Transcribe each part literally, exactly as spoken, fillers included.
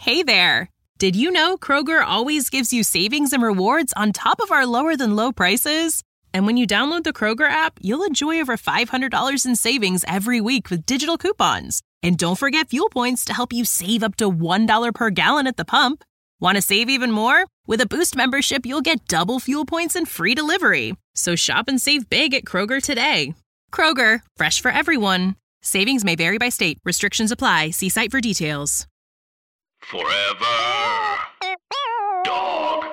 Hey there! Did you know Kroger always gives you savings and rewards on top of our lower-than-low prices? And when you download the Kroger app, you'll enjoy over five hundred dollars in savings every week with digital coupons. And don't forget fuel points to help you save up to one dollar per gallon at the pump. Want to save even more? With a Boost membership, you'll get double fuel points and free delivery. So shop and save big at Kroger today. Kroger, fresh for everyone. Savings may vary by state. Restrictions apply. See site for details. Forever Dog.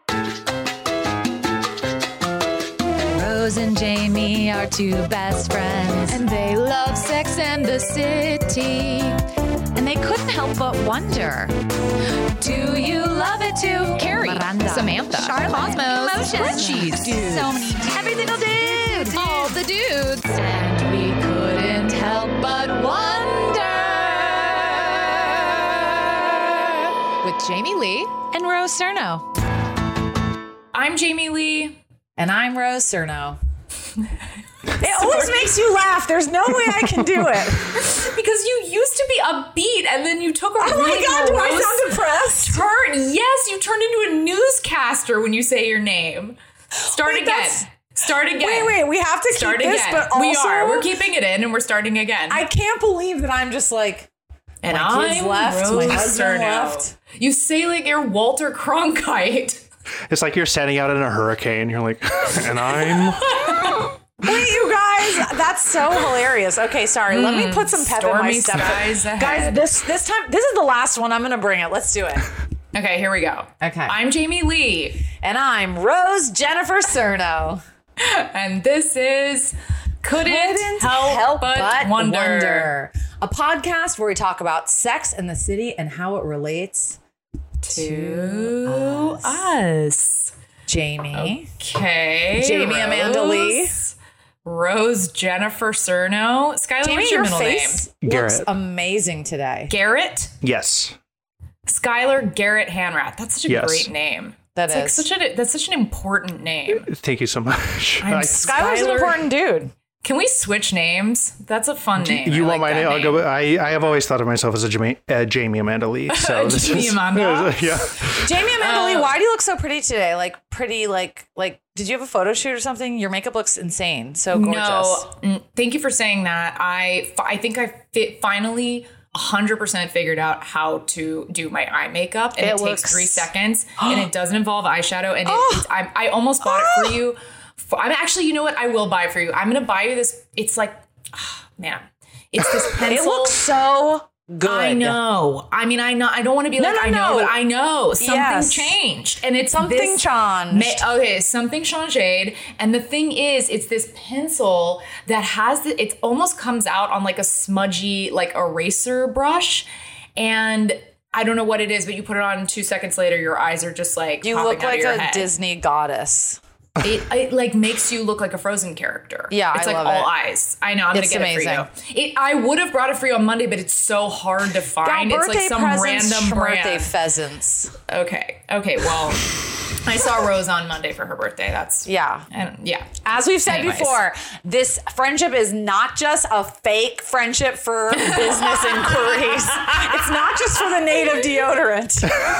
Rose and Jamie are two best friends, and they love Sex and the City. And they couldn't help but wonder, do you love it too? Carrie, Miranda, Samantha, Charlotte, Cosmos, Spreadsheets, dudes. So many dudes. Every single dude. All the dudes. And we couldn't help but wonder. With Jamie Lee and Rose Cerno. I'm Jamie Lee. And I'm Rose Cerno. It always makes you laugh. There's no way I can do it. Because you used to be upbeat and then you took a oh really my God, do I gross sound depressed? turn. Yes, you turned into a newscaster when you say your name. Start Wait, again. that's- Start again. Wait, wait, we have to Start keep again. this, but also... we are. We're keeping it in and we're starting again. I can't believe that I'm just like... and my kids I'm left, Rose my husband Cerno. left. You say like you're Walter Cronkite. It's like you're standing out in a hurricane. You're like, and I'm... Wait, you guys, that's so hilarious. Okay, sorry. Let me put some pep in my Stormy step. skies ahead. Guys, this this time, this is the last one. I'm going to bring it. Let's do it. Okay, here we go. Okay. I'm Jamie Lee. And I'm Rose Jennifer Cerno. And this is Couldn't, Couldn't help, but, wonder. A podcast where we talk about sex and the city and how it relates to us. us. Jamie. Okay. Jamie Rose, Amanda Lee. Rose Jennifer Cerno. Skylar, Jamie, what's your, your middle face name? Garrett. looks amazing today. Garrett? Yes. Skylar Garrett Hanrath. That's such a Yes. great name. That It's like is. such a that's such an important name. Thank you so much. I'm I- Skylar's an Skylar- important dude. Can we switch names? That's a fun name. you I want like my that name? I'll go. I I have always thought of myself as a Jamie, uh, Jamie Amanda Lee. So this Jamie is, Amanda? Yeah. Jamie Amanda Lee, Uh, why do you look so pretty today? Like pretty, like like. Did you have a photo shoot or something? Your makeup looks insane. So gorgeous. No, mm, thank you for saying that. I I think I fit finally one hundred percent figured out how to do my eye makeup, and It it, looks- takes three seconds, and it doesn't involve eyeshadow, and it, Oh. it's, I, I almost bought it for you. For, I'm actually, you know what? I will buy it for you. I'm gonna buy you this. It's like, ah, man, it's this pencil. It looks so good. I know. I mean, I know. I don't want to be No, like, no, I know, no. but I know something Yes. changed, and it's Something this changed. Ma- okay, something changed, and the thing is, it's this pencil that has the. It almost comes out on like a smudgy, like eraser brush, and I don't know what it is, but you put it on, and two seconds later, your eyes are just like You popping look out like of your a head. Disney goddess. It, it like makes you look like a Frozen character. Yeah, it's I like love all it. eyes. I know. I'm It's gonna get amazing. it for you. It, I would have brought it for you on Monday, but it's so hard to find. Got It's birthday like some presents, random birthday brand. pheasants. Okay. Okay. Well, I saw Rose on Monday for her birthday. That's Yeah. And yeah. As we've said Anyways. before, this friendship is not just a fake friendship for business inquiries. It's not just for the native deodorant.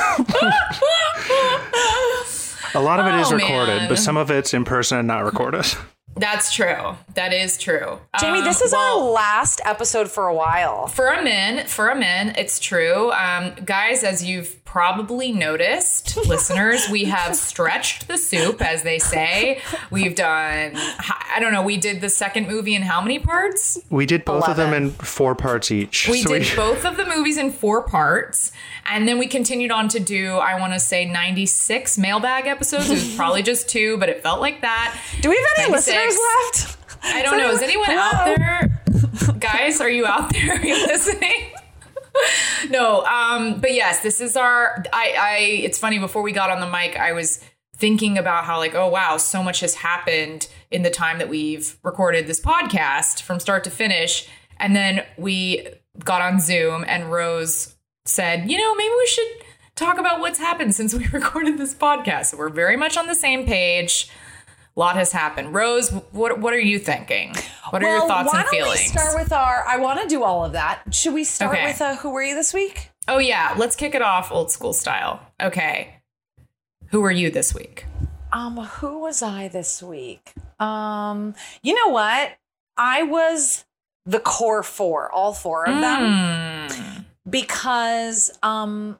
A lot of it is Oh, recorded, man. but some of it's in person and not recorded. That's true. That is true. Jamie, Um, this is well, our last episode for a while. For a min, for a min, it's true. Um, guys, as you've probably noticed, listeners, we have stretched the soup, as they say. We've done, I don't know, we did the second movie in how many parts? We did both of them eleven. in four parts each. We So did both of the movies in four parts. And then we continued on to do, I want to say, ninety-six mailbag episodes. It was probably just two, but it felt like that. Do we have any ninety-six. listeners left? I don't know. Is anyone out Hello? there? Guys, are you out there? Are you listening? No, um, but yes, this is our, I, I, it's funny, before we got on the mic, I was thinking about how like, oh wow, so much has happened in the time that we've recorded this podcast from start to finish. And then we got on Zoom and Rose said, you know, maybe we should talk about what's happened since we recorded this podcast. So we're very much on the same page. A lot has happened. Rose, what what are you thinking? What are well, your thoughts why and don't feelings? we start with our, I want to do all of that. Should we start Okay. with uh, Who Were You This Week? Oh, yeah. Let's kick it off old school style. Okay. Who are you this week? Um, who was I this week? Um, you know what? I was the core four, all four of them, Mm. because um,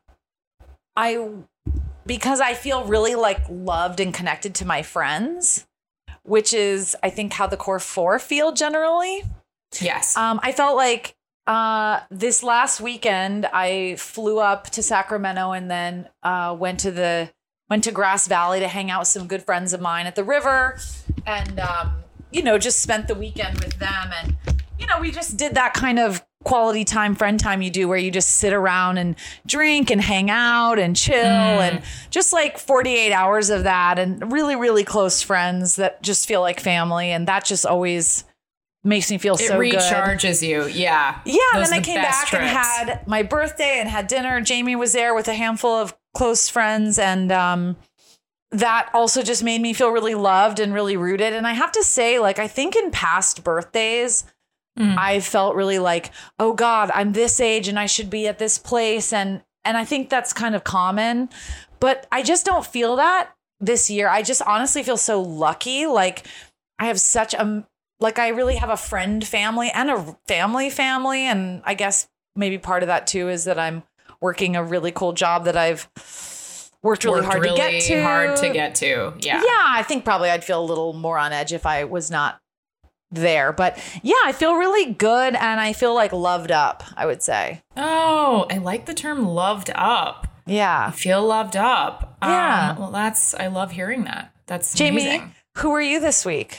I because I feel really like loved and connected to my friends, which is I think how the core four feel generally. Yes. Um, I felt like uh, this last weekend I flew up to Sacramento and then uh, went to the went to Grass Valley to hang out with some good friends of mine at the river, and um, you know, just spent the weekend with them. And you know, we just did that kind of quality time, friend time you do, where you just sit around and drink and hang out and chill, and just like forty-eight hours of that, and really, really close friends that just feel like family, and that just always makes me feel it so good. recharges you. Yeah. Yeah, Those and then are I the came best back and trips. had my birthday and had dinner. Jamie was there with a handful of close friends, and um, that also just made me feel really loved and really rooted. And I have to say, like, I think in past birthdays, Mm. I felt really like, oh God, I'm this age and I should be at this place. And and I think that's kind of common, but I just don't feel that this year. I just honestly feel so lucky. Like I have such a, like I really have a friend family and a family family. And I guess maybe part of that too is that I'm working a really cool job that I've worked really Worked hard really to get to. hard to get to. Yeah. Yeah, I think probably I'd feel a little more on edge if I was not there. But yeah, I feel really good and I feel like loved up, I would say. Oh, I like the term loved up. Yeah. I feel loved up. Yeah. Um, well, that's, I love hearing that. That's Jamie, amazing. who were you this week?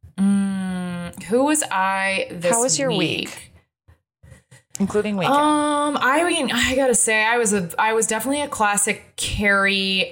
Mm, who was I this How was your week? Including weekend. Um, I mean, I gotta say, I was a, I was definitely a classic Carrie.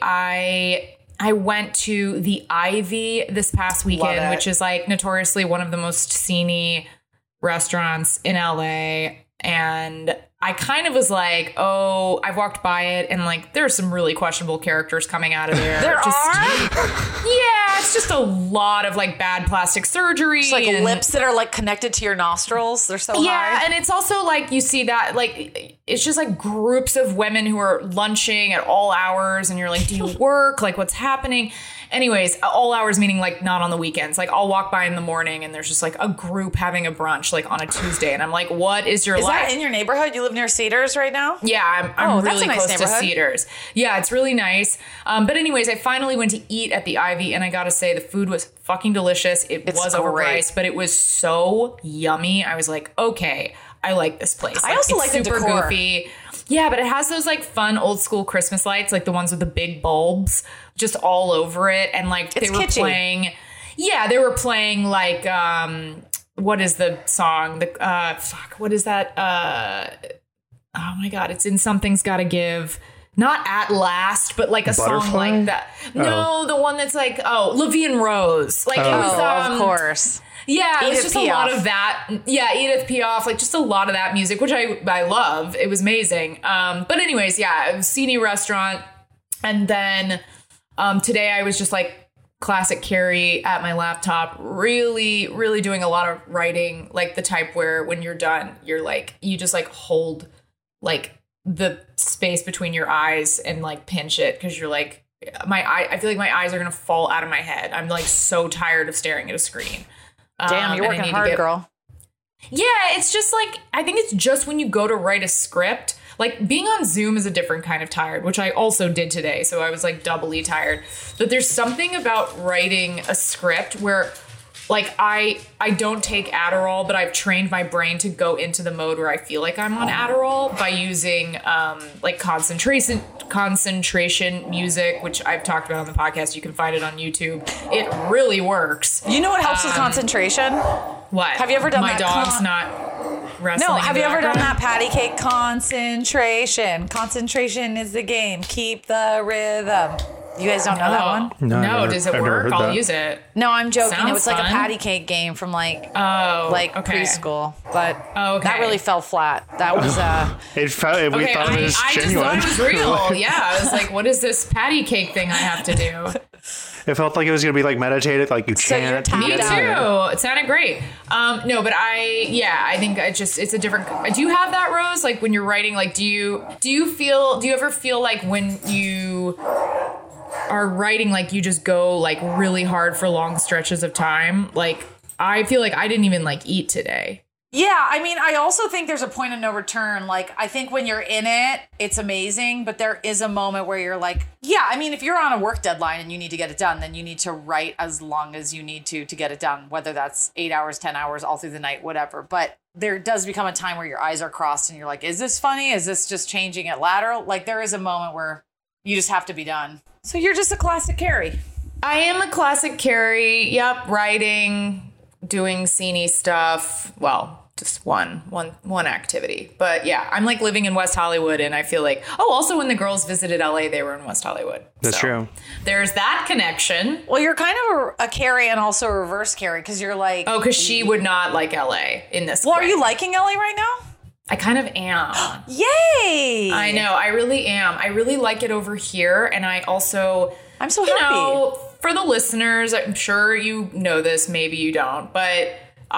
I, I went to the Ivy this past weekend, it. which is like notoriously one of the most sceney restaurants in L A. And I kind of was like, oh, I've walked by it and like there's some really questionable characters coming out of there. There Just- are? Yeah, it's just a lot of like bad plastic surgery. It's like and- lips that are like connected to your nostrils. They're so yeah, high. and it's also like you see that like it's just like groups of women who are lunching at all hours, and you're like, do you work? Like, what's happening? Anyways, all hours meaning like not on the weekends. Like I'll walk by in the morning and there's just like a group having a brunch like on a Tuesday, and I'm like, what is your Is life? that in your neighborhood? You live near Cedars right now? Yeah, I'm, I'm Oh, that's really a nice close to neighborhood. Cedars. Yeah, it's really nice. Um, but anyways, I finally went to eat at the Ivy, and I gotta say the food was fucking delicious. It It's was great. overpriced, but it was so yummy. I was like, okay, I like this place. I also it's like the super decor. goofy. Yeah, but it has those like fun old school Christmas lights, like the ones with the big bulbs, just all over it, and like It's they were kitschy. playing. Yeah, they were playing like um, what is the song? The uh, fuck, what is that? Uh, oh my god, it's in Something's Gotta Give. Not At Last, but like a song Butterfly? like that. No, the one that's like, oh, Levine Rose. Like it Oh. was, Oh, um, of course. yeah, it was Edith just a lot Piaf. of that. Yeah, Edith Piaf, like just a lot of that music, which I I love. It was amazing. Um, but anyways, yeah, it was Cine restaurant, and then um, today I was just like classic Carrie at my laptop, really, really doing a lot of writing, like the type where when you're done, you're like you just like hold like the space between your eyes and like pinch it because you're like my eye. I feel like my eyes are gonna fall out of my head. I'm like so tired of staring at a screen. Damn, Um, you're and I working need to hard, get- girl. Yeah, it's just like, I think it's just when you go to write a script, like being on Zoom is a different kind of tired, which I also did today. So I was like doubly tired. But there's something about writing a script where like I I don't take Adderall, but I've trained my brain to go into the mode where I feel like I'm on Adderall by using um, like concentration concentration music, which I've talked about on the podcast. You can find it on YouTube. It really works. You know what helps with Um, concentration? What? Have you ever done my that dog's con- not wrestling? No, in have the you ever done background? that patty cake? Concentration. Concentration is the game. Keep the rhythm. You guys don't know that one? No, No, I've never- does it I've never work? heard I'll that. use it. No, I'm joking. Sounds it was like fun. a patty cake game from like Oh, like okay. preschool, but Oh, okay. that really fell flat. That was uh It felt, we Okay, thought I, it was I just genuine. thought it was real. Yeah, I was like, what is this patty cake thing I have to do? It felt like it was going to be like meditated, like you So you're chant. tapped Me you too. get- It sounded great. Um, no, but I, yeah, I think I just, it's a different, do you have that, Rose? Like when you're writing, like, do you, do you feel, do you ever feel like when you are writing, like you just go like really hard for long stretches of time? Like, I feel like I didn't even like eat today. Yeah, I mean, I also think there's a point of no return. Like, I think when you're in it, it's amazing, but there is a moment where you're like, yeah, I mean, if you're on a work deadline and you need to get it done, then you need to write as long as you need to to get it done, whether that's eight hours, ten hours, all through the night, whatever. But there does become a time where your eyes are crossed and you're like, is this funny? Is this just changing it lateral? Like, there is a moment where you just have to be done. So you're just a classic Carrie. I am a classic Carrie. Yep, writing, doing sceney stuff. Well, just one, one, one activity. But yeah, I'm like living in West Hollywood, and I feel like, oh, also when the girls visited L A, they were in West Hollywood. That's So true. There's that connection. Well, you're kind of a, a Carrie and also a reverse Carrie because you're like, Oh, because she would not like L A in this. well, way. are you liking L A right now? I kind of am. Yay! I know. I really am. I really like it over here, and I also, I'm so you happy. know, for the listeners, I'm sure you know this, maybe you don't, but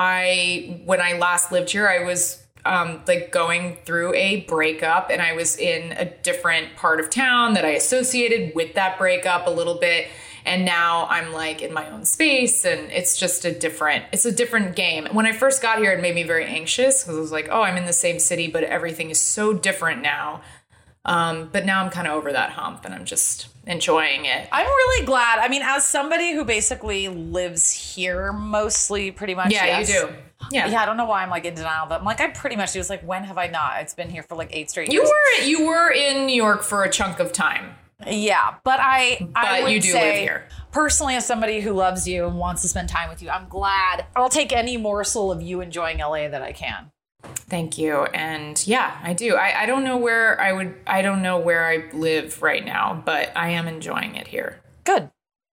I, when I last lived here, I was um, like going through a breakup, and I was in a different part of town that I associated with that breakup a little bit. And now I'm like in my own space, and it's just a different, it's a different game. When I first got here, it made me very anxious because I was like, oh, I'm in the same city, but everything is so different now. Um, but now I'm kind of over that hump, and I'm just enjoying it. I'm really glad. I mean, as somebody who basically lives here mostly, pretty much. Yeah, yes. you do. Yeah. Yeah, I don't know why I'm like in denial, but I'm like, I pretty much do. It's like, when have I not? It's been here for like eight straight You years. were you were in New York for a chunk of time. Yeah, but I, I But would you do say, live here. personally, as somebody who loves you and wants to spend time with you, I'm glad. I'll take any morsel of you enjoying L A that I can. Thank you. And yeah, I do. I, I don't know where I would I don't know where I live right now, but I am enjoying it here. Good.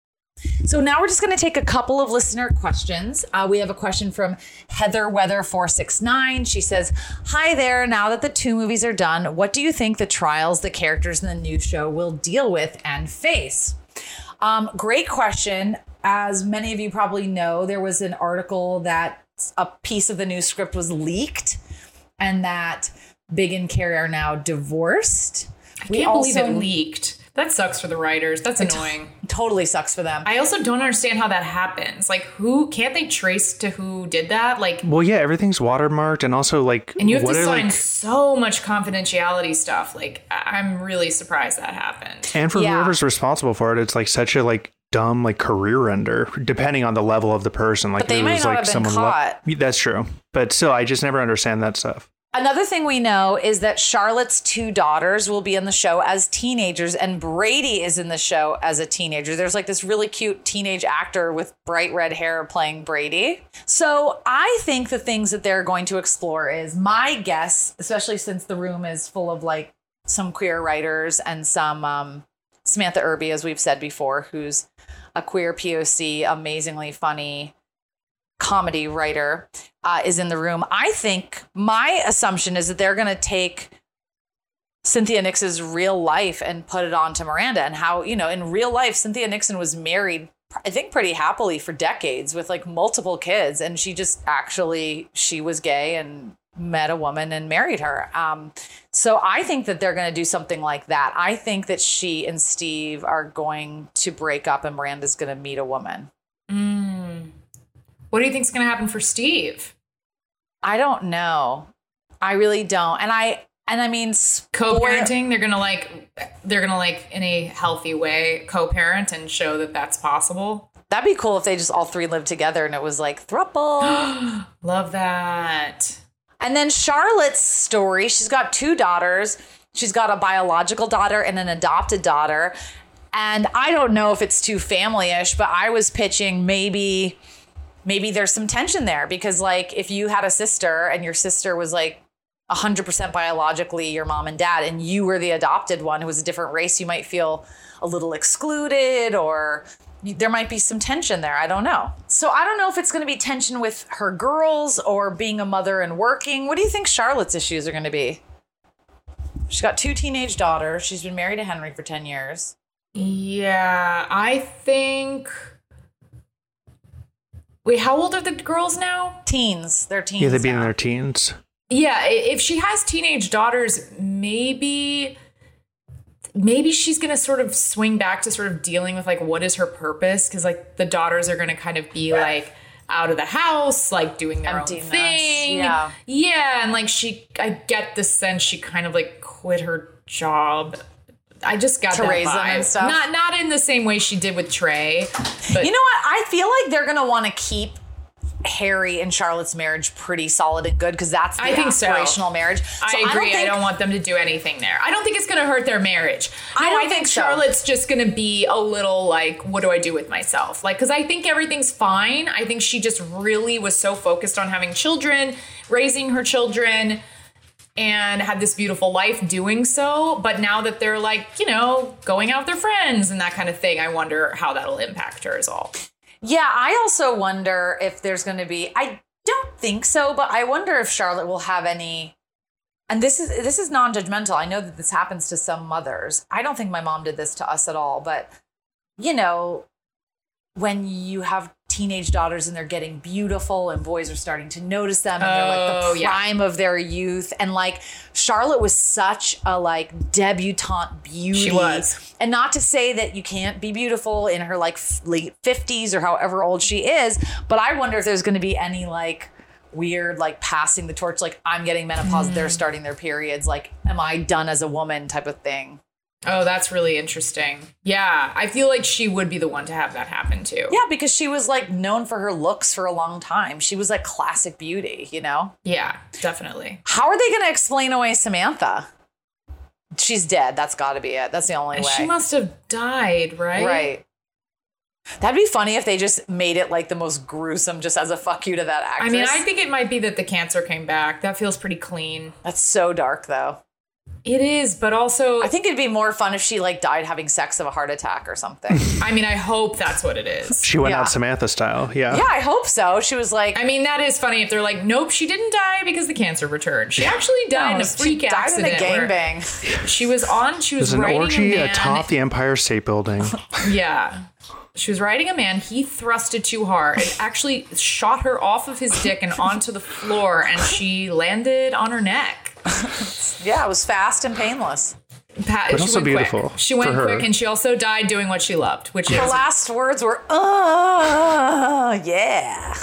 So now we're just going to take a couple of listener questions. Uh, we have a question from Heather Weather four six nine. She says, hi there. Now that the two movies are done, what do you think the trials the characters in the new show will deal with and face? Um, great question. As many of you probably know, there was an article that a piece of the new script was leaked and that Big and Carrie are now divorced. I can't believe it leaked. That sucks for the writers. That's annoying. Totally sucks for them. I also don't understand how that happens. Like, who can't they trace to who did that? Like, Well, yeah, everything's watermarked, and also like, and you have what to are, sign like, so much confidentiality stuff. Like, I- I'm really surprised that happened. and for Yeah. whoever's responsible for it, it's like such a like dumb like career ender, depending on the level of the person. Like, But they it might was not like have been someone. caught. That's true, but still, I just never understand that stuff. Another thing we know is that Charlotte's two daughters will be in the show as teenagers, and Brady is in the show as a teenager. There's like this really cute teenage actor with bright red hair playing Brady. So I think the things that they're going to explore is, my guess, especially since the room is full of like some queer writers and some um, Samantha Irby, as we've said before, who's a queer P O C, amazingly funny comedy writer, uh, is in the room. I think my assumption is that they're going to take Cynthia Nixon's real life and put it on to Miranda, and how, you know, in real life, Cynthia Nixon was married, I think, pretty happily for decades with like multiple kids. And she just actually, she was gay and met a woman and married her. Um, so I think that they're going to do something like that. I think that she and Steve are going to break up and Miranda's going to meet a woman. Mm. What do you think's going to happen for Steve? I don't know. I really don't. And I, and I mean, Co-parenting, they're going to like, they're going to like in a healthy way co-parent and show that that's possible. that'd be cool if they just all three lived together and it was like throuple. Love that. And then Charlotte's story, she's got two daughters. She's got a biological daughter and an adopted daughter. And I don't know if it's too family-ish, but I was pitching maybe maybe there's some tension there, because like if you had a sister and your sister was like one hundred percent biologically your mom and dad, and you were the adopted one who was a different race, you might feel a little excluded, or there might be some tension there. I don't know. So I don't know if it's going to be tension with her girls or being a mother and working. What do you think Charlotte's issues are going to be? She's got two teenage daughters. She's been married to Henry for ten years. Yeah, I think... Wait, how old are the girls now? Teens. They're teens Yeah, they'd be now. in their teens. Yeah, i- if she has teenage daughters, maybe... Maybe she's going to sort of swing back to sort of dealing with, like, what is her purpose? Because, like, the daughters are going to kind of be, like, out of the house, like, doing their Empty own nest, thing. yeah. Yeah, and, like, she... I get the sense she kind of, like, quit her job. I just got To that raise them vibe. and stuff? Not, not in the same way she did with Trey. But You know what? I feel like they're going to want to keep Harry and Charlotte's marriage pretty solid and good because that's the I think so. aspirational marriage. So I agree. I don't, don't, think, want them to do anything there. I don't think it's going to hurt their marriage. I No, don't I think think so. Charlotte's just going to be a little like, what do I do with myself? Like, because I think everything's fine. I think she just really was so focused on having children, raising her children, and had this beautiful life doing so. But now that they're like, you know, going out with their friends and that kind of thing, I wonder how that'll impact her is all. Yeah, I also wonder if there's going to be, I don't think so, but I wonder if Charlotte will have any, and this is this is non-judgmental. I know that this happens to some mothers. I don't think my mom did this to us at all, but you know, when you have teenage daughters and they're getting beautiful and boys are starting to notice them and they're like Oh, the yeah. prime of their youth, and like Charlotte was such a like debutante beauty. She was. And not to say that you can't be beautiful in her like f- late fifties or however old she is, but I wonder if there's going to be any like weird like passing the torch, like I'm getting menopause, Mm. they're starting their periods, like am I done as a woman type of thing. Oh, that's really interesting. Yeah, I feel like she would be the one to have that happen too. Yeah, because she was like known for her looks for a long time. She was like classic beauty, you know? Yeah, definitely. How are they going to explain away Samantha? She's dead. That's got to be it. That's the only way. She must have died, right? Right. That'd be funny if they just made it like the most gruesome just as a fuck you to that actress. I mean, I think it might be that the cancer came back. That feels pretty clean. That's so dark though. It is, but also, I think it'd be more fun if she like died having sex of a heart attack or something. I mean, I hope that's what it is. She went Yeah. out Samantha style. Yeah. Yeah, I hope so. She was like, I mean, that is funny if they're like, nope, she didn't die because the cancer returned. She actually died in a she freak died accident. in a where gangbang. She was on, she was There's an riding orgy a man. atop the Empire State Building. Yeah. She was riding a man. He thrusted too hard. It actually shot her off of his dick and onto the floor, and she landed on her neck. Yeah, it was fast and painless. Pa- But she also went beautiful quick. She went for her. quick, and she also died doing what she loved, which is The last words were, "Oh, yeah."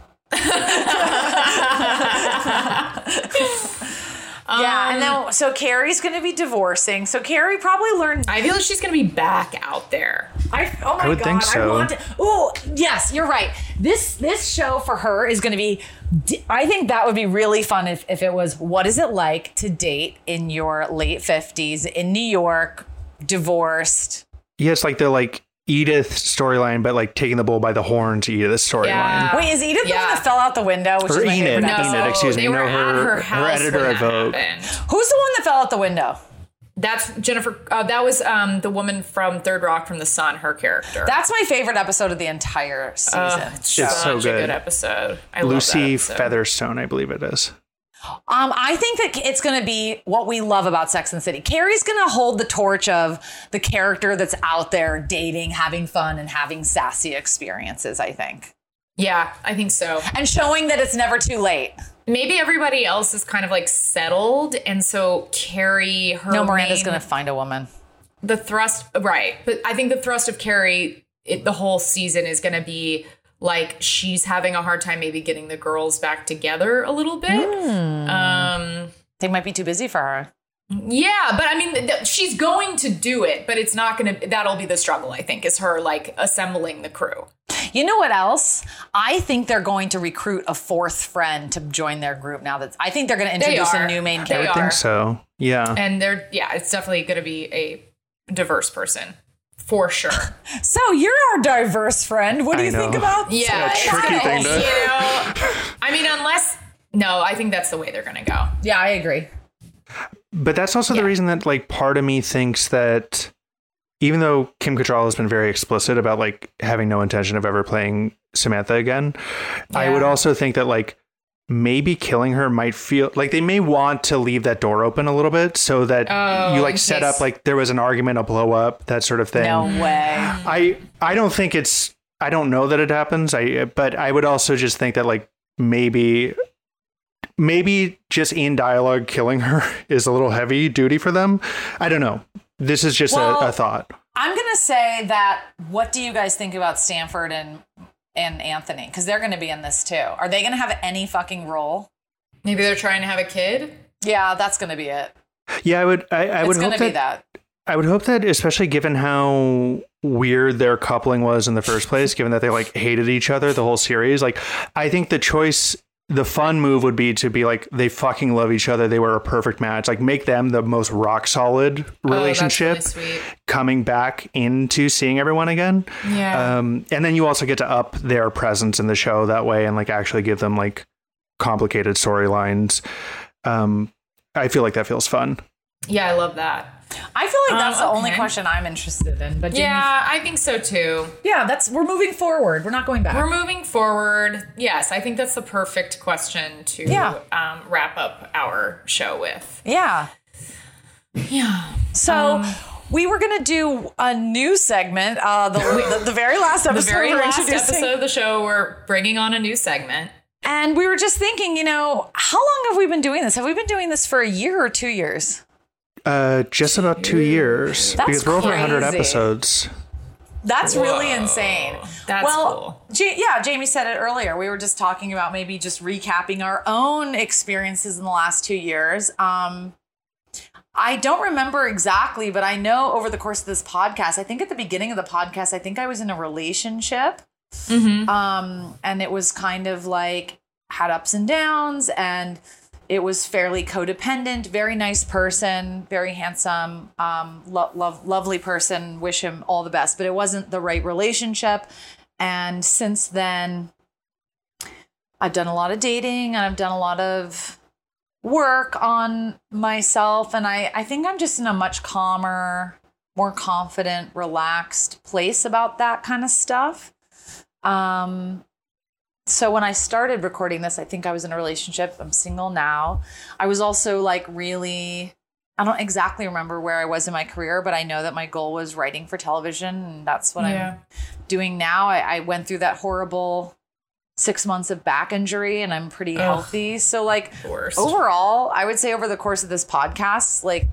Yeah, and then so Carrie's going to be divorcing. So Carrie probably learned. I feel like she's gonna be back out there. I oh my I would god! think I so. want. Oh yes, you're right. This this show for her is going to be. I think that would be really fun if if it was. What is it like to date in your late fifties in New York, divorced? Yeah, it's like the like Edith storyline, but like taking the bull by the horns Edith storyline. Yeah. Wait, is Edith the one Yeah. that fell out the window? Which Or is my Enid. favorite No. episode. Enid, excuse they me. were No, at her- her her house editor when at that Vogue. happened. Who's the one that fell out the window? That's Jennifer. Uh, that was um, the woman from Third Rock from the Sun. Her character. That's my favorite episode of the entire season. Uh, it's It's so such a good. good episode. I love that Lucy episode. Featherstone, I believe it is. Um, I think that it's going to be what we love about Sex and the City. Carrie's going to hold the torch of the character that's out there dating, having fun, and having sassy experiences, I think. Yeah, I think so. And showing that it's never too late. Maybe everybody else is kind of like settled, and so Carrie, her No, Miranda's main- going to find a woman. the thrust, right? But I think the thrust of Carrie, it, the whole season is going to be like she's having a hard time maybe getting the girls back together a little bit. Um, They might be too busy for her. yeah, but I mean, th- she's going to do it, but it's not going to. That'll be the struggle, I think, is her like assembling the crew. You know what else? I think they're going to recruit a fourth friend to join their group now. That I think they're going to They introduce are. a new main They character. I are. think so. Yeah. And they're, yeah, it's definitely going to be a diverse person for sure. So you're our diverse friend. What do I you think know. about? Yeah, a it's tricky gonna- thing to- You know, I mean, unless No, I think that's the way they're going to go. Yeah, I agree. But that's also yeah. the reason that like part of me thinks that even though Kim Cattrall has been very explicit about like having no intention of ever playing Samantha again, yeah. I would also think that like maybe killing her might feel like they may want to leave that door open a little bit so that oh, you like set case. up like there was an argument, a blow up, that sort of thing. No way. I I don't think it's I don't know that it happens. I but I would also just think that like maybe maybe just in dialogue killing her is a little heavy duty for them. I don't know. This is just well, a, a thought. I'm going to say that what do you guys think about Stanford and and Anthony? Because they're going to be in this too. Are they going to have any fucking role? Maybe they're trying to have a kid? Yeah, that's going to be it. Yeah, I would I, I would hope that, that I would hope that especially given how weird their coupling was in the first place, given that they like hated each other the whole series, like I think the choice the fun move would be to be like, they fucking love each other. They were a perfect match. Like make them the most rock solid relationship, oh, really coming back into seeing everyone again. Yeah. Um, and then you also get to up their presence in the show that way and like actually give them like complicated storylines. Um, I feel like that feels fun. Yeah, I love that. I feel like that's um, okay. the only question I'm interested in. But Jamie, yeah, I think so too. Yeah, that's we're moving forward. We're not going back. We're moving forward. Yes, I think that's the perfect question to yeah. um, wrap up our show with. Yeah. Yeah. So um, we were going to do a new segment. Uh, the, the, the very last episode. The very last episode of the show, we're bringing on a new segment. And we were just thinking, you know, how long have we been doing this? Have we been doing this for a year or two years? Uh, just about two years. That's because we're over crazy. one hundred episodes. That's Whoa. really insane. That's well, cool. J- yeah, Jamie said it earlier. We were just talking about maybe just recapping our own experiences in the last two years. Um, I don't remember exactly, but I know over the course of this podcast, I think at the beginning of the podcast, I think I was in a relationship. Mm-hmm. Um, and it was kind of like had ups and downs, and it was fairly codependent, very nice person, very handsome, um, lo- lo- lovely person, wish him all the best, but it wasn't the right relationship. And since then, I've done a lot of dating and I've done a lot of work on myself. And I, I think I'm just in a much calmer, more confident, relaxed place about that kind of stuff. Um, So when I started recording this, I think I was in a relationship. I'm single now. I was also like really, I don't exactly remember where I was in my career, but I know that my goal was writing for television. And that's what yeah. I'm doing now. I, I went through that horrible six months of back injury and I'm pretty Ugh, healthy. So like overall, I would say over the course of this podcast, like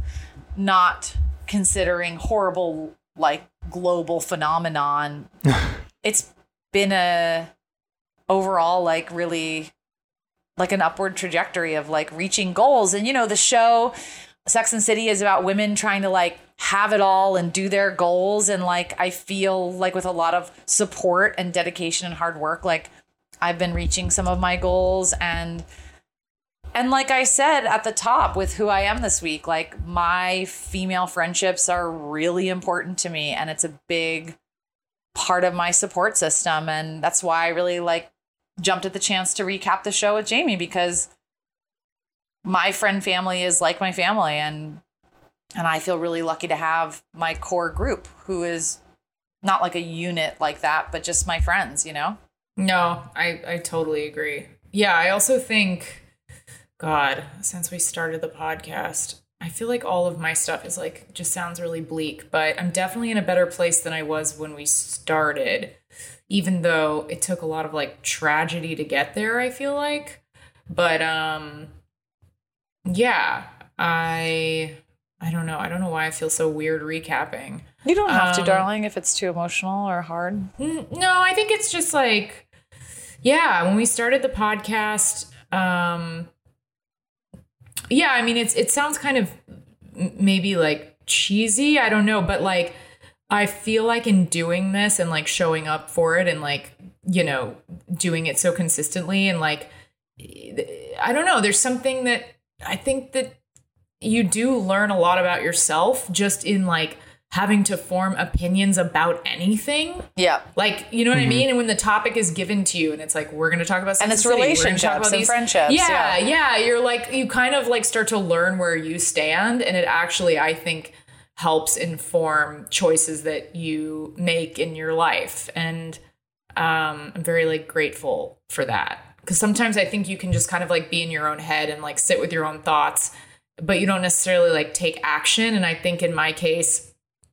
not considering horrible, like global phenomenon, it's been a, overall, like really like an upward trajectory of like reaching goals. And, you know, the show Sex and City is about women trying to like have it all and do their goals. And like, I feel like with a lot of support and dedication and hard work, like I've been reaching some of my goals. And, and like I said at the top with who I am this week, like my female friendships are really important to me. And it's a big part of my support system. And that's why I really like jumped at the chance to recap the show with Jamie, because my friend family is like my family, and and I feel really lucky to have my core group who is not like a unit like that, but just my friends, you know? No, I, I totally agree. Yeah, I also think, God, since we started the podcast, I feel like all of my stuff is like, just sounds really bleak, but I'm definitely in a better place than I was when we started. Even though it took a lot of like tragedy to get there, I feel like. But um, yeah, I I don't know. I don't know why I feel so weird recapping. You don't have um, to, darling, if it's too emotional or hard. No, I think it's just like, yeah, when we started the podcast, um, yeah, I mean, it's it sounds kind of maybe like cheesy. I don't know, but like, I feel like in doing this and like showing up for it and like, you know, doing it so consistently and like, I don't know, there's something that I think that you do learn a lot about yourself just in like having to form opinions about anything. Yeah. Like, you know what Mm-hmm. I mean? And when the topic is given to you and it's like, we're going to talk about sex And it's city, we're gonna relationships talk about and these- friendships, Yeah, yeah. yeah. You're like, you kind of like start to learn where you stand. And it actually, I think, helps inform choices that you make in your life. And um, I'm very like grateful for that. Because sometimes I think you can just kind of like be in your own head and like sit with your own thoughts, but you don't necessarily like take action. And I think in my case,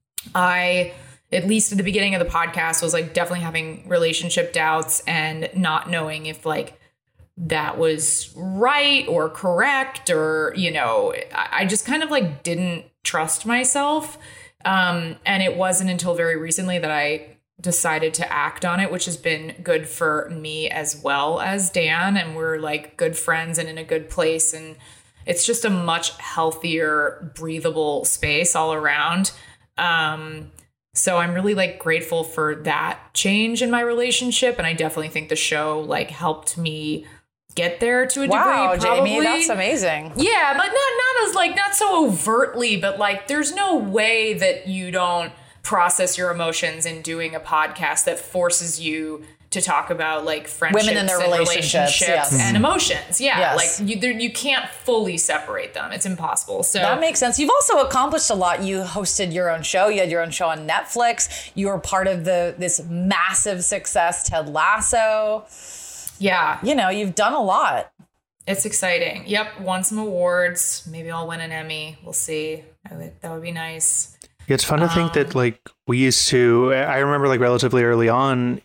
I, at least at the beginning of the podcast, was like definitely having relationship doubts and not knowing if like that was right or correct, or, you know, I, I just kind of like didn't trust myself. Um, and it wasn't until very recently that I decided to act on it, which has been good for me as well as Dan. And we're like good friends and in a good place. And it's just a much healthier, breathable space all around. Um, so I'm really like grateful for that change in my relationship. And I definitely think the show like helped me get there to a Wow, degree. Probably. Jamie, that's amazing. Yeah, but not, not as like, not so overtly, but like there's no way that you don't process your emotions in doing a podcast that forces you to talk about like friendships Women and their and relationships, yes. and emotions. Yeah, Yes. like you, there, you can't fully separate them. It's impossible. So That makes sense. You've also accomplished a lot. You hosted your own show. You had your own show on Netflix. You were part of the this massive success, Ted Lasso. yeah, You know, you've done a lot. it's exciting. Yep, won some awards. Maybe I'll win an Emmy. We'll see. That would, that would be nice. It's fun to think that like we used to, I remember like relatively early on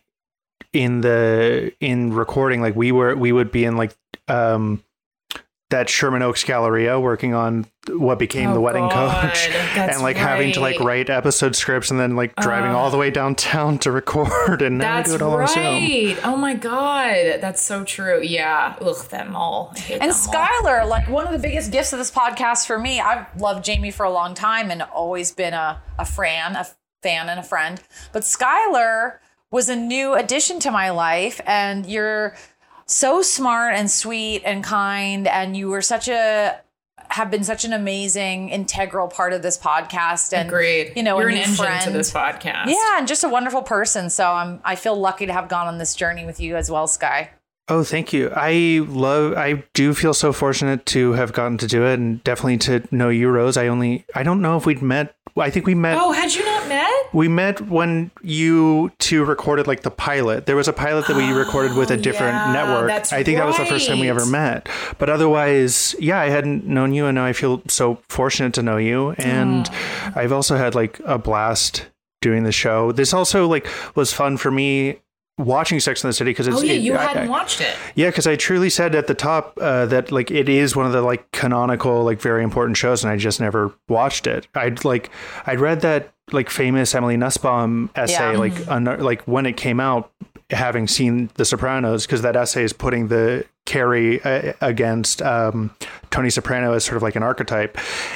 in the, in recording, like we were, we would be in like, um, that Sherman Oaks Galleria working on what became Oh, the Wedding God, Coach, that's and like having to like right. write episode scripts and then like driving Uh, all the way downtown to record, and now we That's do it all on Zoom. right. Oh my God. That's so true. Yeah. Ugh, that mall. I hate And that mall. Skylar, like one of the biggest gifts of this podcast for me, I've loved Jamie for a long time and always been a, a fan, a fan and a friend. But Skylar was a new addition to my life, and you're so smart and sweet and kind, and you were such a have been such an amazing integral part of this podcast. And Agreed. You know, You're a an new engine friend to this podcast. Yeah, and just a wonderful person. So I'm I feel lucky to have gone on this journey with you as well, Sky. Oh, thank you. I love, I do feel so fortunate to have gotten to do it, and definitely to know you, Rose. I only, I don't know if we'd met. I think we met. Oh, had you not met? We met when you two recorded like the pilot. There was a pilot that we recorded with a different yeah, network. that's I think that was the first time we ever right. met. But otherwise, yeah, I hadn't known you, and now I feel so fortunate to know you. And I've also had like a blast doing the show. This also like was fun for me watching Sex and the City because it's Oh yeah, it- you I- hadn't I- watched it. yeah, because I truly said at the top uh, that like it is one of the like canonical, like very important shows, and I just never watched it. I'd like I'd read that like famous Emily Nussbaum essay Yeah. like un- like when it came out, having seen The Sopranos, because that essay is putting the Carrie uh, against um, Tony Soprano as sort of like an archetype,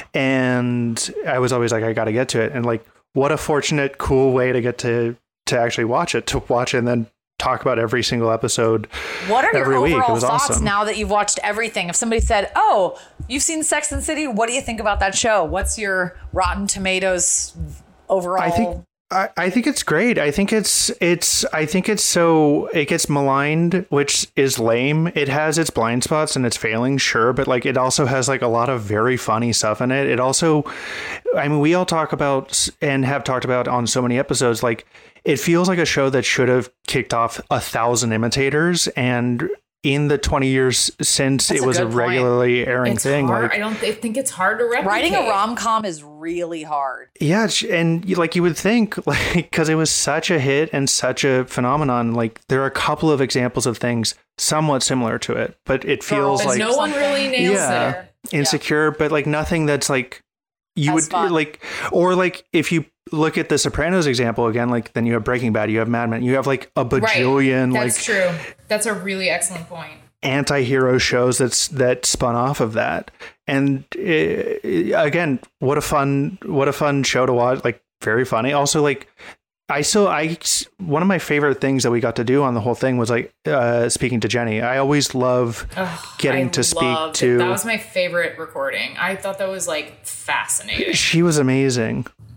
and I was always like, I got to get to it, and like what a fortunate, cool way to get to to actually watch it, to watch it and then talk about every single episode. What are every your week. It overall was thoughts awesome. now that you've watched everything? If somebody said, "Oh, you've seen Sex and the City. What do you think about that show? What's your Rotten Tomatoes overall?" I think I, I think it's great. I think it's it's I think it's so it gets maligned, which is lame. It has its blind spots and its failings, sure, but like it also has like a lot of very funny stuff in it. It also, I mean, we all talk about and have talked about on so many episodes, like it feels like a show that should have kicked off a thousand imitators, and in the twenty years since That's it a was a good point. regularly airing It's thing, hard. like I don't I think it's hard to replicate. writing a rom-com is really hard. yeah, it's- and you, like you would think, like because it was such a hit and such a phenomenon, like there are a couple of examples of things somewhat similar to it, but it feels But like no one really nails yeah, it. insecure, but like nothing that's like you As would fun. like, or like if you look at the Sopranos example again, like then you have Breaking Bad, you have Mad Men, you have like a bajillion Right. like That's true. That's a really excellent point. anti-hero shows that's that spun off of that, and uh, again, what a fun what a fun show to watch, like very funny. Also, like I still I one of my favorite things that we got to do on the whole thing was like uh speaking to Jenny. I always love getting I to speak loved to it. That was my favorite recording. I thought that was like fascinating. she was amazing.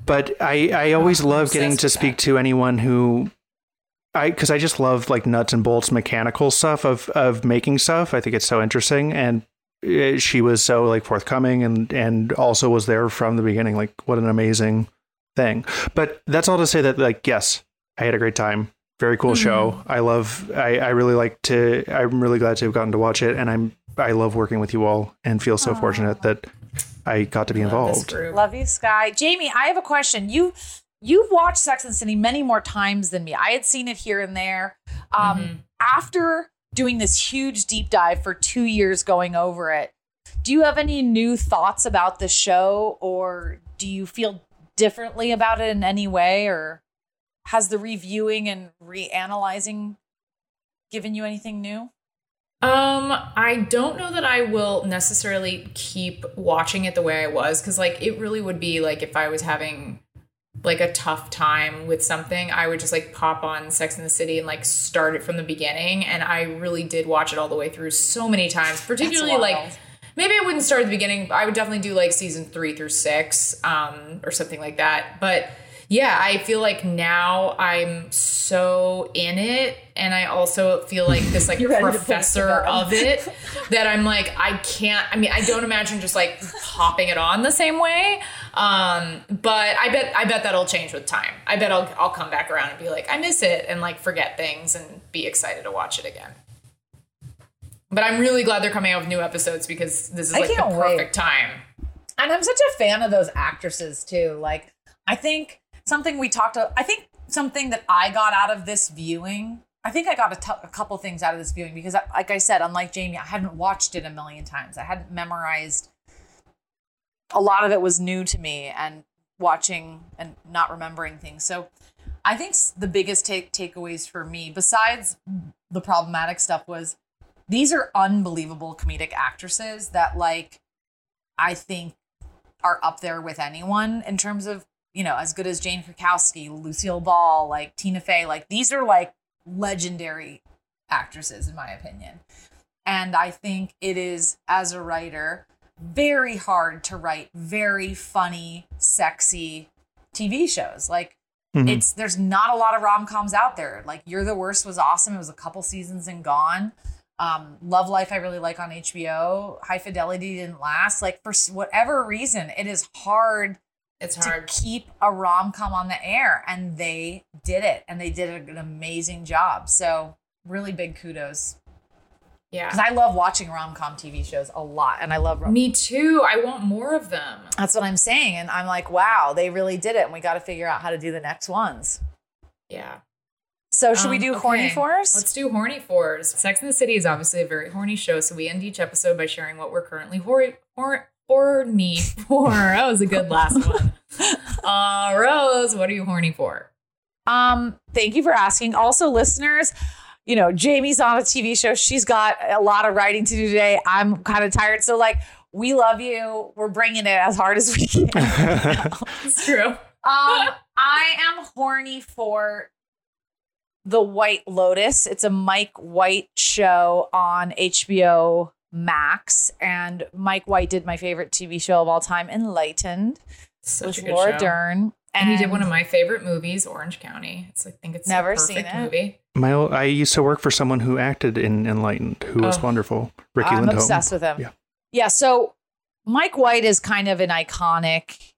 but I, I always Oh, I'm love getting obsessed to with speak that. to anyone who I because I just love like nuts and bolts mechanical stuff of of making stuff. I think it's so interesting, and uh, she was so like forthcoming and and also was there from the beginning. Like, what an amazing thing. But that's all to say that, like, yes, I had a great time. Very cool Mm-hmm. show. I love. I I really like to. I'm really glad to have gotten to watch it, and I'm I love working with you all, and feel so fortunate that I got to be Love this involved. group. Love you, Sky. Jamie, I have a question. You you've watched Sex and the City many more times than me. I had seen it here and there. Um, Mhm. After doing this huge deep dive for two years going over it, do you have any new thoughts about the show, or do you feel differently about it in any way, or has the reviewing and reanalyzing given you anything new? Um, I don't know that I will necessarily keep watching it the way I was, because like it really would be like if I was having like a tough time with something, I would just like pop on Sex and the City and like start it from the beginning. And I really did watch it all the way through so many times, particularly wild. like maybe I wouldn't start at the beginning. I would definitely do like season three through six, um, or something like that. But yeah, I feel like now I'm so in it, and I also feel like this like You're ready to put it professor to bed. of it that I'm like, I can't, I mean, I don't imagine just like popping it on the same way. Um, but I bet, I bet that'll change with time. I bet I'll, I'll come back around and be like, I miss it, and like forget things and be excited to watch it again. But I'm really glad they're coming out with new episodes, because this is I like the can't wait. perfect time. And I'm such a fan of those actresses too. Like, I think something we talked about, I think something that I got out of this viewing, I think I got a, t- a couple things out of this viewing, because like I said, unlike Jamie, I hadn't watched it a million times. I hadn't memorized. A lot of it was new to me, and watching and not remembering things. So I think s- the biggest take takeaways for me, besides the problematic stuff, was these are unbelievable comedic actresses that, like, I think are up there with anyone in terms of, you know, as good as Jane Krakowski, Lucille Ball, like Tina Fey. Like, these are like legendary actresses, in my opinion. And I think it is, as a writer, very hard to write very funny, sexy T V shows. Like, Mhm. it's there's not a lot of rom-coms out there. Like, You're the Worst was awesome. It was a couple seasons and gone. Um, Love Life I really like on H B O. High Fidelity didn't last. Like, for s- whatever reason, it is hard It's to hard. keep a rom-com on the air, and they did it, and they did an amazing job. So really big kudos, Yeah. because I love watching rom-com T V shows a lot, and I love rom- Me too. I want more of them. that's what I'm saying, and I'm like, wow, they really did it, and we got to figure out how to do the next ones. Yeah. So should we Um, do okay. horny fours? Let's do horny fours. Sex and the City is obviously a very horny show, so we end each episode by sharing what we're currently hor- hor- horny for. That was a good last one. Uh, Rose, what are you horny for? Um, thank you for asking. Also, listeners, you know, Jamie's on a T V show. She's got a lot of writing to do today. I'm kind of tired. So, like, we love you. We're bringing it as hard as we can. It's true. Um, I am horny for The White Lotus. It's a Mike White show on H B O Max. And Mike White did my favorite T V show of all time, Enlightened, Such with a good Laura show. Dern. And he did one of my favorite movies, Orange County. It's I think it's Never a perfect seen it. movie. My, I used to work for someone who acted in Enlightened, who was Oh. wonderful. Ricky I'm Lindholm. obsessed with him. Yeah. Yeah. So Mike White is kind of an iconic,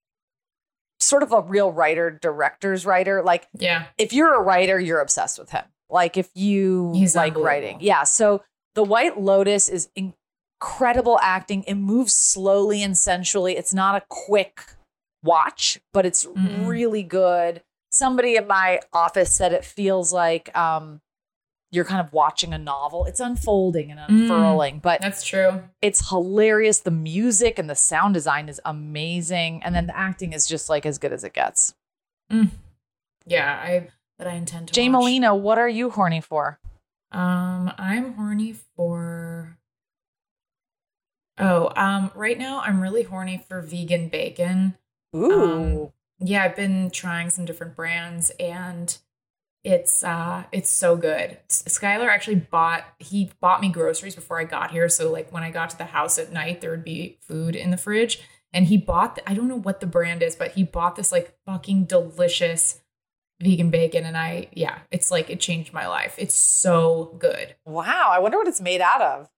sort of a real writer, director's writer. Like, Yeah. if you're a writer, you're obsessed with him. Like, if you He's like unbelievable. writing. Yeah. So The White Lotus is incredible acting. It moves slowly and sensually. It's not a quick watch, but it's Mm-mm. really good. Somebody in my office said it feels like um, you're kind of watching a novel. It's unfolding and unfurling, but That's true. it's hilarious. The music and the sound design is amazing. And then the acting is just like as good as it gets. Yeah, I that I intend to Jay watch. Molina, what are you horny for? Um, I'm horny for. Oh, um, right now I'm really horny for vegan bacon. Ooh. Um, yeah, I've been trying some different brands, and it's uh, it's so good. S- Skylar actually bought he bought me groceries before I got here, so like when I got to the house at night, there would be food in the fridge, And he bought, the, I don't know what the brand is, but he bought this like fucking delicious vegan bacon. And I, yeah, it's like, it changed my life. It's so good. Wow. I wonder what it's made out of.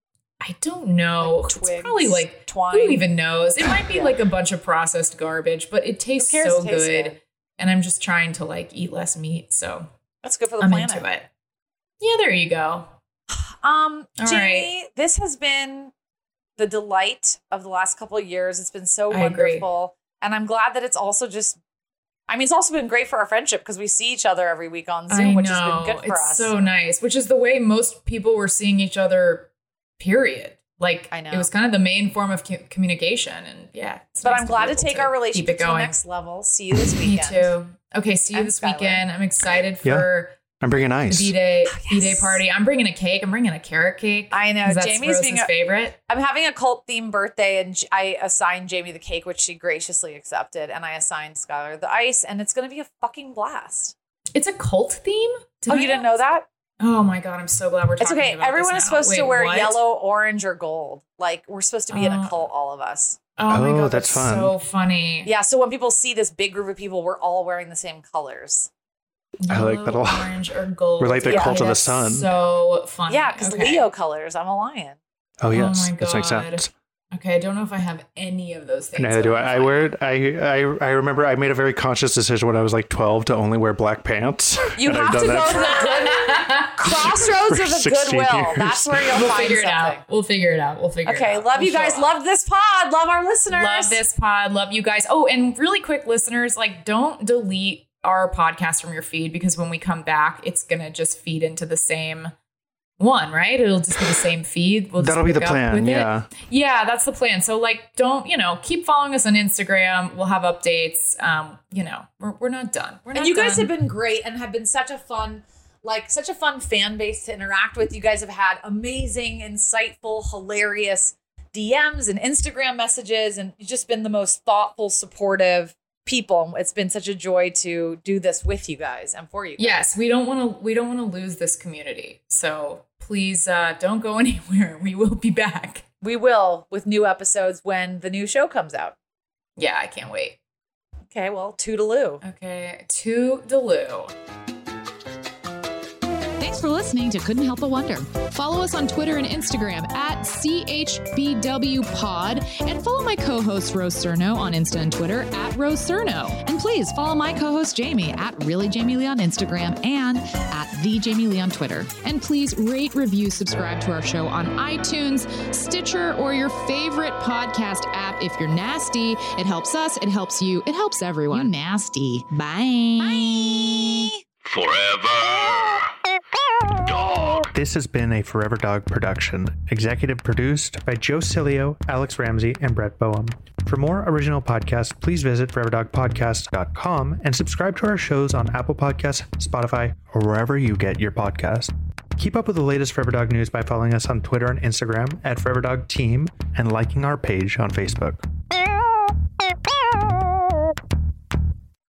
I don't know. Like twigs, it's probably like, twine. Who even knows? It might be Yeah. like a bunch of processed garbage, but it tastes Who cares? so It tastes good. good. And I'm just trying to like eat less meat. So That's good for the I'm planet. into it. Yeah, there you go. Um, All Jamie, this has been the delight of the last couple of years. It's been so I agree. wonderful. And I'm glad that it's also just, I mean, it's also been great for our friendship because we see each other every week on Zoom, I which know. has been good for it's us. so nice, which is the way most people were seeing each other, period. Like, I know. it was kind of the main form of co- communication. And yeah. it's But nice I'm be glad to able take our keep relationship it to the going. next level. See you this Me weekend. too. Okay, see you And this Skylar. weekend. I'm excited Yeah. for I'm bringing the ice. B-Day, Oh, yes. B-Day party. I'm bringing a cake. I'm bringing a carrot cake. I know. 'cause That's Jamie's Rose's being a- favorite. I'm having a cult themed birthday and J- I assigned Jamie the cake, which she graciously accepted. And I assigned Skylar the ice. And it's going to be a fucking blast. It's a cult theme? Did Oh, I you didn't not- know that? Oh my God, I'm so glad we're It's talking okay. about Everyone this is now. supposed to Wait, wear what? yellow, orange, or gold. Like, we're supposed to be in a Uh, cult, all of us. Oh my Oh, God, that's that's, fun. so funny. Yeah, so when people see this big group of people, we're all wearing the same colors. I like that a Yellow, lot. Orange or gold. We're like the Yeah. cult of the That's sun. So funny. Yeah, because okay. Leo colors. I'm a lion. Oh yes, my that makes God. sense. Okay, I don't know if I have any of those things. Neither do but I. I I'm wear it. I, I I remember I made a very conscious decision when I was like twelve to only wear black pants. You And I've have done to that go for- to the good crossroads For of the sixteen goodwill. years. That's where you'll We'll find figure it something. out. We'll figure it out. We'll figure it Okay, out. love We'll you guys. show up. Love this pod. Love our listeners. Love this pod. Love you guys. Oh, and really quick, listeners, like don't delete our podcast from your feed because when we come back, it's gonna just feed into the same one, right? It'll just be the same feed. We'll just That'll be the pick up plan. with it. Yeah. Yeah, that's the plan. So like, don't, you know, keep following us on Instagram. We'll have updates. Um, you know, we're, we're not done. We're not And you guys done. have been great and have been such a fun, like such a fun fan base to interact with. You guys have had amazing, insightful, hilarious D Ms and Instagram messages, and you've just been the most thoughtful, supportive people. It's been such a joy to do this with you guys and for you guys. Yes, we don't want to. We don't want to lose this community. So please uh, don't go anywhere. We will be back. We will with new episodes when the new show comes out. Yeah, I can't wait. Okay, well, toodaloo. Okay, toodaloo. Thanks for listening to Couldn't Help But Wonder. Follow us on Twitter and Instagram at C H B W Pod, and follow my co-host Rose Cerno on Insta and Twitter at Rose Cerno. And please follow my co-host Jamie at Really Jamie Lee on Instagram and at The Jamie Lee on Twitter. And please rate, review, subscribe to our show on iTunes, Stitcher, or your favorite podcast app. If you're nasty, it helps us, it helps you, it helps everyone. You nasty. Bye. Bye. Forever. Dog. This has been a Forever Dog production, executive produced by Joe Cilio, Alex Ramsey, and Brett Boehm. For more original podcasts, please visit forever dog podcast dot com and subscribe to our shows on Apple Podcasts, Spotify, or wherever you get your podcasts. Keep up with the latest Forever Dog news by following us on Twitter and Instagram at Forever Dog Team and liking our page on Facebook.